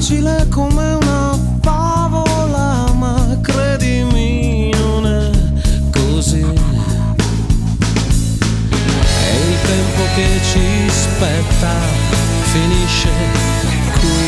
facile come una favola, ma credimi non è così. E il tempo che ci spetta finisce qui.